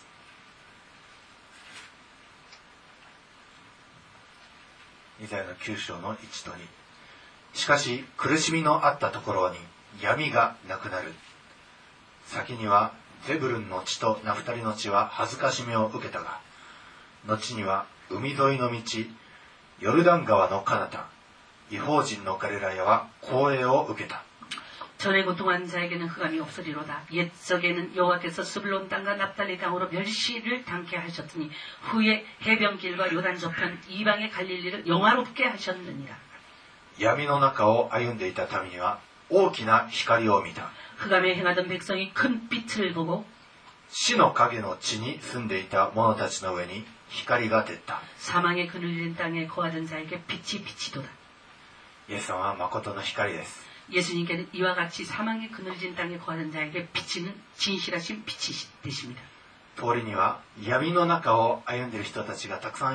イザヤの9章の1と2。しかし苦しみのあったところに闇がなくなる。先にはゼブルンの地とナフタリの地は恥ずかしめを受けたが、後には海沿いの道、ヨルダン川の彼方、異邦人のガリラヤは光栄を受けた。 전에 고통한 자에게는 흑암이 없으리로다. 옛적에는 여호와께서 스불론 땅과 납달리 땅으로 멸시를 당케 하셨더니 후에 해변길과 요단 저편 이방의 갈릴리를 영화롭게 하셨느니라. 闇の中を歩んでいた民には大きな光を見た。 흑암에 행하던 백성이 큰 빛을 보고 死の影の地に住んでいた者たちの上に光が出た。 사망의 그늘진 땅에 거하던 자에게 빛이 비치도다. イエス様は誠の光です。 예수님께는 이와 같이 사망의 그늘진 땅에 거하던 자에게 비치는 진실하신 빛이 되십니다. 通りには闇の中を歩んでいる人たちがたくさんい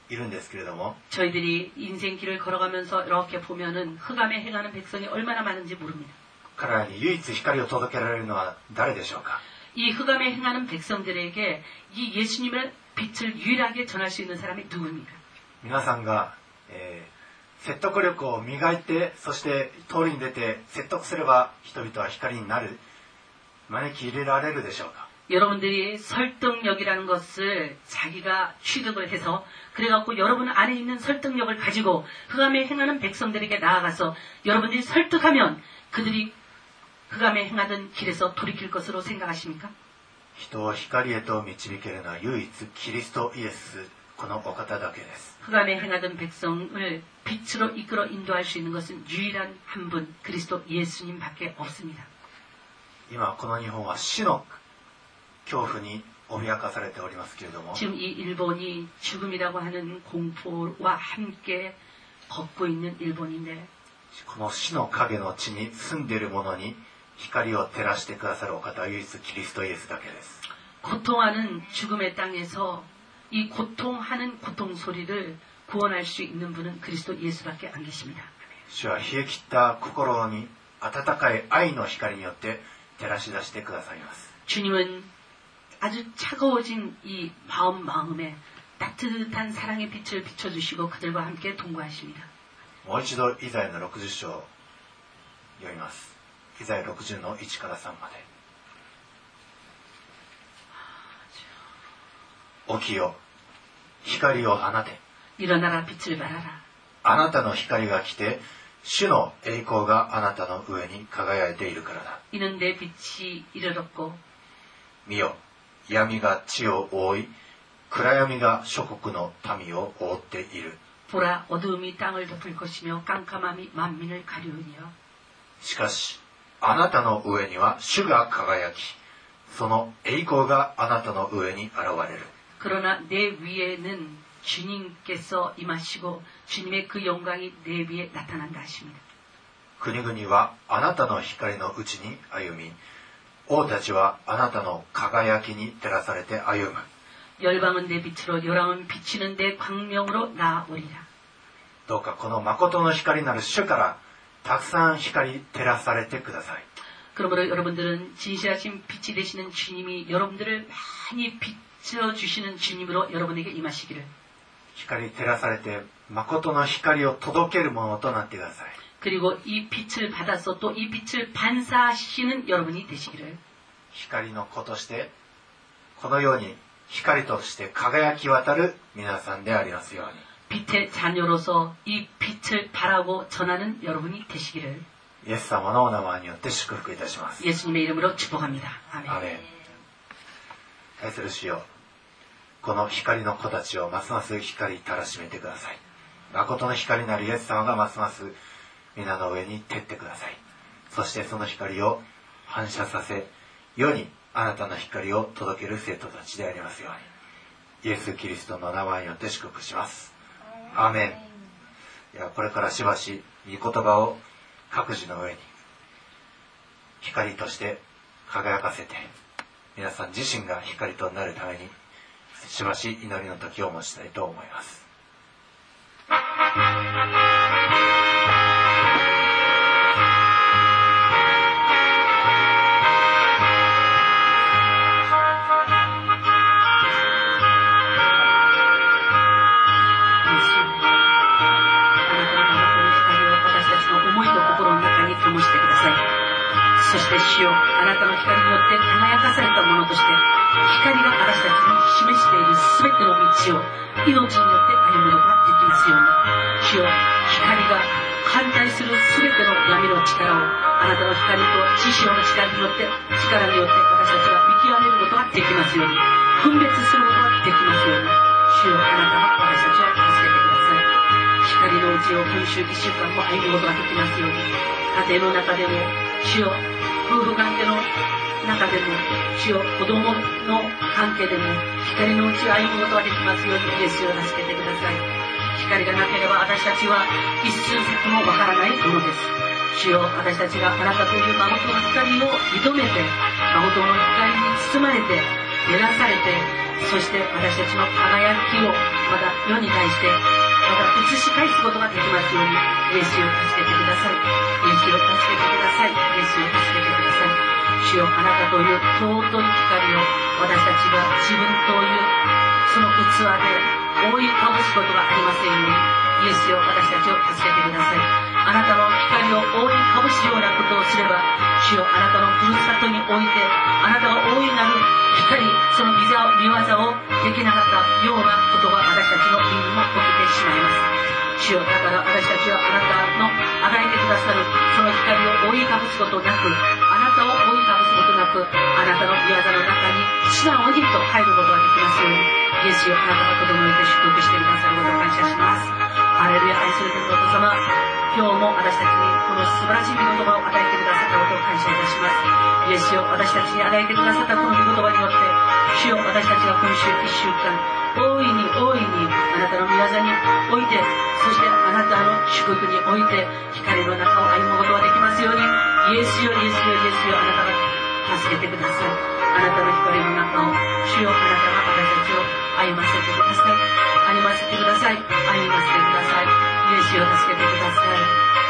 いるんですけれども、 저희들이 인생길을 걸어가면서 이렇게 보면은 흑암에 행하는 백성이 얼마나 많은지 모릅니다. 彼らに唯一光を届けられるのは誰でしょうか。 이 흑암에 행하는 백성들에게 이 예수님의 빛을 유일하게 전할 수 있는 사람이 누구입니까? 皆さんが、説得力を磨いて、そして通りに出て説得すれば人々は光になる、招き入れられるでしょうか。 여러분들이 설득력이라는 것을 자기가 취득을 해서 그래갖고 여러분 안에 있는 설득력을 가지고 흑암에 행하는 백성들에게 나아가서 여러분들이 설득하면 그들이 흑암에 행하던 길에서 돌이킬 것으로 생각하십니까? 人を光へと導けるのは唯一キリストイエス、このお方だけです。 흑암에 행하던 백성을 빛으로 이끌어 인도할 수 있는 것은 유일한 한 분, 그리스도 예수님밖에 없습니다. 今この日本は死の恐怖に脅かされておりますけれども、 지금 이 일본이 죽음이라고 하는 공포와 함께 걷고 있는 일본인데 この死の影の地に住んでいる者に光を照らしてくださるお方は唯一キリストイエスだけです。 고통하는 죽음의 땅에서 이 고통하는 고통 소리를 구원할 수 있는 분은 그리스도 예수밖에 안 계십니다. 主は冷え切った心に温かい愛の光によって照らし出してくださいます。 주님은 아주 차가워진 이 마음에 따뜻한 사랑의 빛을 비춰주시고 그들과 함께 동거하십니다. もう一度イザヤの60章を読みます。イザヤ60の1から3まで。起きよ、光を放て。 일어나라 빛을 발하라. あなたの光が来て、主の栄光があなたの上に輝いているからだ。 이는 내 빛이 이르렀고 見よ、闇が地を覆い、暗闇が諸国の民を覆っている。 보라 어두움이 땅을 덮을 것이며 깜깜함이 만민을 가리우니요. しかし、あなたの上には主が輝き、その栄光があなたの上に現れる。 그러나 내 위에는 주님께서 임하시고 주님의 그 영광이 내 위에 나타난다 하십니다. 国々はあなたの光のうちに歩み、王たちはあなたの輝きに照らされて歩む。 열방은 내 빛으로 열왕은 비치는 내 광명으로 나아오리라. どうかこの誠の光なる主からたくさん光照らされてください。 그러므로 여러분들은 진실하신 빛이 되시는 주님이 여러분들을 많이 비춰주시는 주님으로 여러분에게 임하시기를. 光照らされて誠の光を届けるものとなってください。 그리고 이 빛을 받아서 또 이 빛을 반사하시는 여러분이 되시기를. 光の子としてこのように光として輝き渡る皆さんでありますように。 빛의 자녀로서 이 빛을 바라고 전하는 여러분이 되시기를. イエス様のお名前によって祝福いたします。 예수님의 이름으로 축복합니다. 아멘. アメン。愛する主よ、この光の子たちをますます光たらしめてください。誠の光なるイエス様がますます皆の上に照ってください。そしてその光を反射させ、世にあなたの光を届ける生徒たちでありますように。イエス・キリストの名前によって祝福します。アーメン。ではこれからしばし御言葉を各自の上に光として輝かせて、皆さん自身が光となるためにしばし祈りの時を持ちたいと思います。 そして主よ、あなたの光によって輝かされたものとして、光が私たちに示しているすべての道を命によって歩むことができますように。主よ、光が反対するすべての闇の力をあなたの光と知識の力によって私たちが見極めることができますように。分別することができますように。主よ、あなたが私たちを助けてください。光のうちを今週1週間も歩むことができますように。家庭の中でも、主よ、夫婦関係の中でも、主よ、子供の関係でも、光のうちを歩むことができますように、イエスを助けてください。光がなければ私たちは一寸先もわからないものです。主よ、私たちがあなたという誠の光を認めて、誠の光に包まれて、 照らされて、そして私たちの輝きをまた世に対してまた映し返すことができますように、イエスを助けてください。イエスを助けてください。イエスを助けてください。主よ、あなたという尊い光を私たちが自分というその器で覆いかぶすことがありませんように、イエスよ、私たちを助けてください。あなたの光を覆いかぶすようなことをすれば、主よ、あなたのふるさとにおいてあなたが大いなる光、その見業をできなかったようなことが私たちの身にも起きてしまいます。主よ、だから私たちはあなたの与えてくださるその光を覆いかぶすことなく、あなたを覆いかぶすことなく、あなたの御業の中に素直にと入ることができますように、イエスよ、あなたが子供をいて祝福してくださることを感謝します。ハレルヤ、愛する天のお父様、今日も私たちにこの素晴らしい御言葉を与えてくださったことを感謝いたします。イエスよ、私たちに与えてくださったこの御言葉によって、主よ、私たちが今週1週間大いにあなたの御業において、そしてあなたの祝福において光の中を歩むことができますように、イエスよ、イエスよ、イエスよ、あなたが助けてください。あなたの光の中を、主よ、あなたが私たちを歩ませてください。歩ませてください。歩ませてください。イエスよ、助けてください。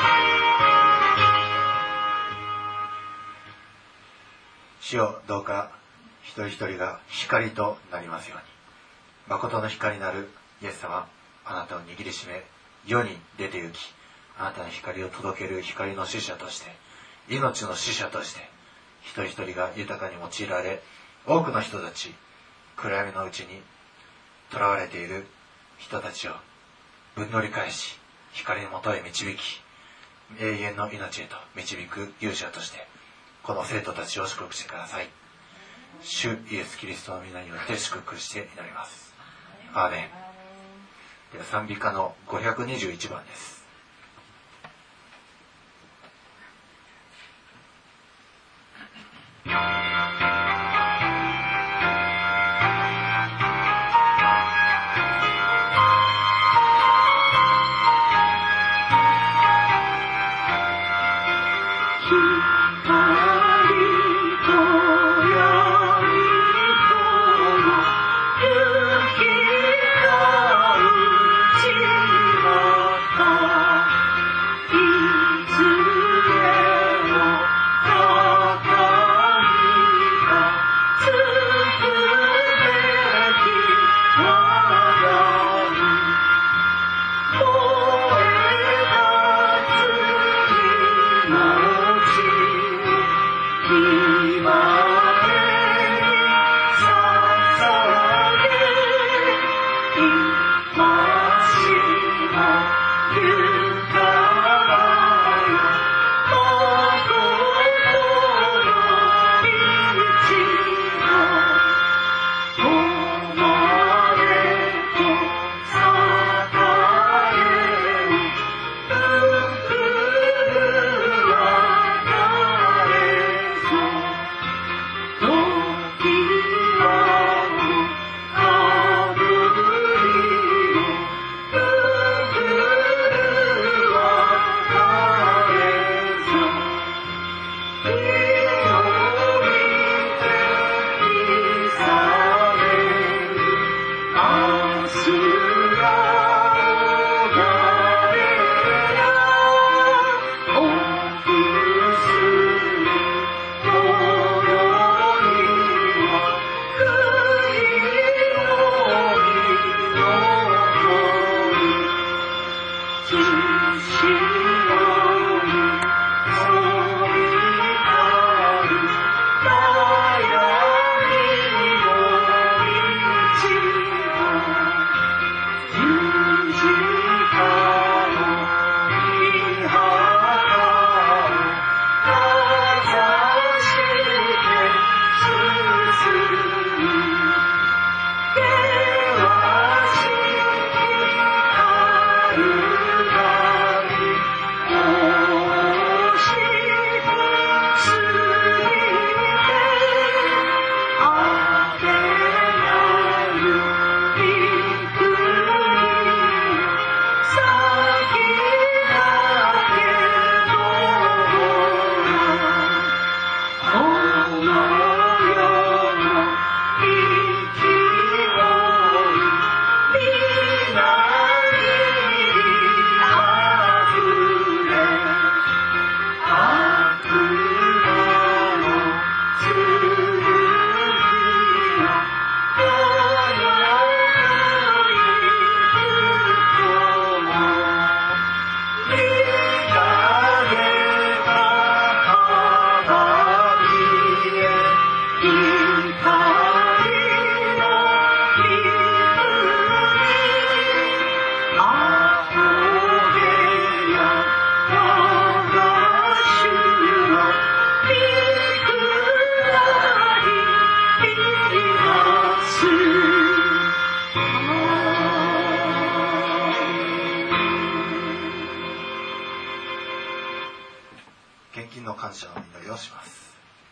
主よ、どうか一人一人が光となりますように。誠の光なるイエス様、あなたを握りしめ、世に出て行き、あなたの光を届ける光の使者として、命の使者として、一人一人が豊かに用いられ、多くの人たち、暗闇のうちに囚われている人たちをぶん乗り返し、光のもとへ導き、永遠の命へと導く勇者として、この生徒たちを祝福してください。主イエスキリストの皆によって祝福して祈ります。アーメン。では賛美歌の521番です。 「 の感謝の祈りをします。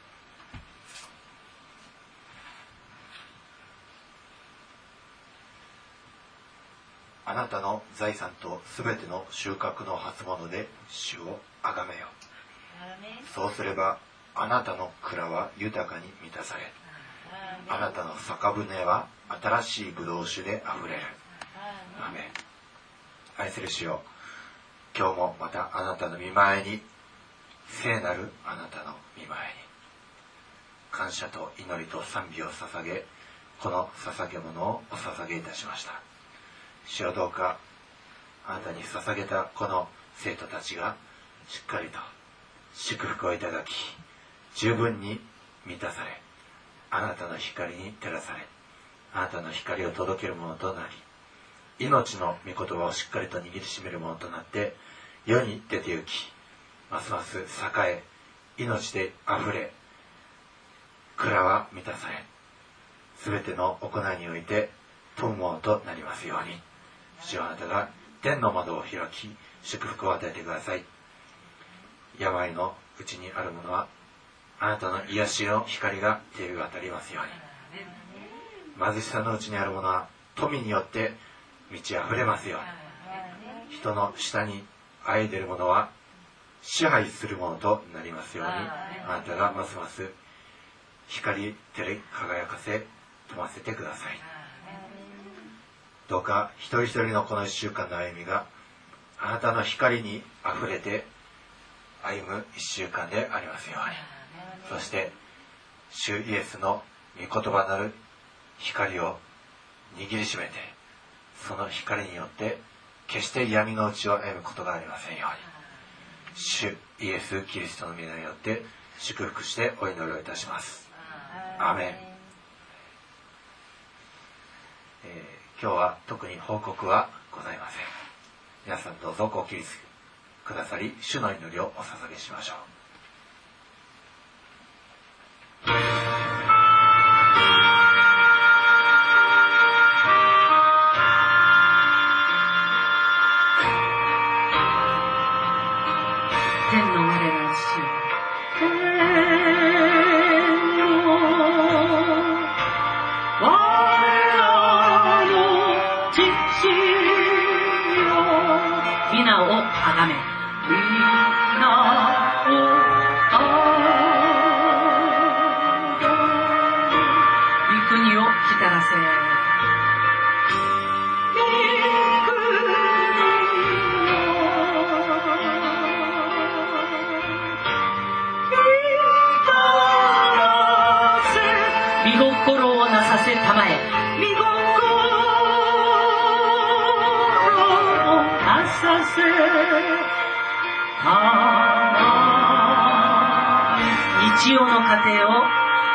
あなたの財産とすべての収穫の初物で主をあがめよ。そうすればあなたの蔵は豊かに満たされ、あなたの酒舟は新しいブドウ酒であふれる。アーメン。愛する主よ、今日もまたあなたの御前に、聖なるあなたの御前に感謝と祈りと賛美を捧げ、この捧げ物をお捧げいたしました。主よ、どうかあなたに捧げたこの生徒たちがしっかりと祝福をいただき、十分に満たされ、あなたの光に照らされ、あなたの光を届けるものとなり、命の御言葉をしっかりと握りしめるものとなって世に出て行き、ますます栄え、命であふれ、蔵は満たされ、すべての行いにおいて富むものとなりますように。主よ、あなたが天の窓を開き祝福を与えてください。病のうちにあるものはあなたの癒しの光が照り渡りますように。貧しさのうちにあるものは富によって満ち溢れますように。人の下にあえいでいるものは支配するものとなりますように。あなたがますます光照り輝かせ灯ませてください。どうか一人一人のこの1週間の歩みがあなたの光にあふれて歩む1週間でありますように。そして主イエスの御言葉なる光を握りしめて、その光によって決して闇のうちを歩むことがありませんように。主イエスキリストの皆によって祝福してお祈りをいたします。アーメン。今日は特に報告はございません。皆さんどうぞご起立くださり、主の祈りをお捧げしましょう。 天の我らの主よ、皆をあがめ、皆をあがめ、御国を来たらせ、御心をなさせたまえ、日曜の糧を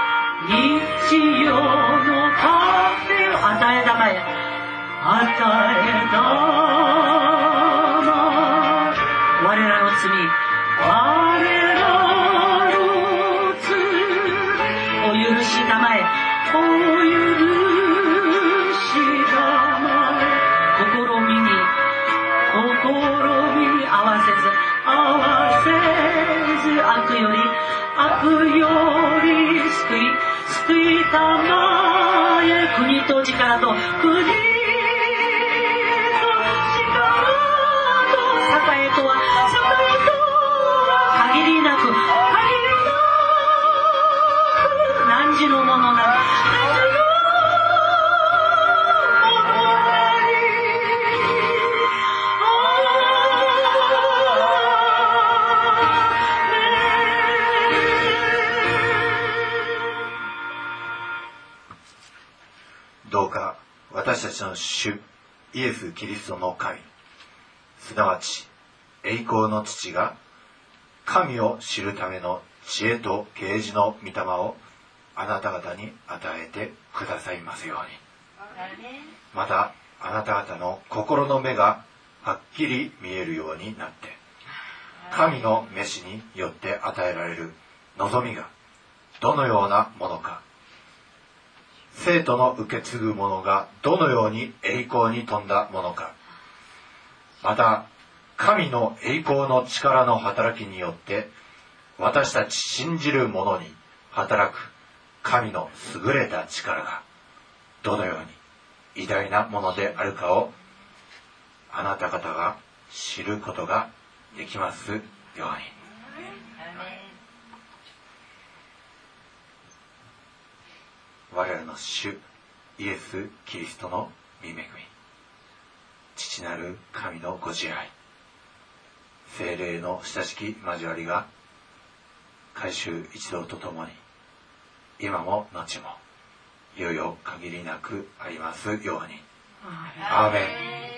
与えたまえ、我らの罪お許したまえ、試みに合わせず悪より救いたまえ、国と力と栄とは限りなく汝のものなり。 どうか私たちの主イエス・キリストの神、すなわち栄光の父が神を知るための知恵と啓示の御霊をあなた方に与えてくださいますように。またあなた方の心の目がはっきり見えるようになって、神の召しによって与えられる望みがどのようなものか、生徒の受け継ぐものがどのように栄光に富んだものか、また神の栄光の力の働きによって私たち信じる者に働く神の優れた力がどのように偉大なものであるかをあなた方が知ることができますように。我らの主イエス・キリストの御恵み、父なる神のご慈愛、聖霊の親しき交わりが改宗一同とともに今も後もいよいよ限りなくありますように。アーメン。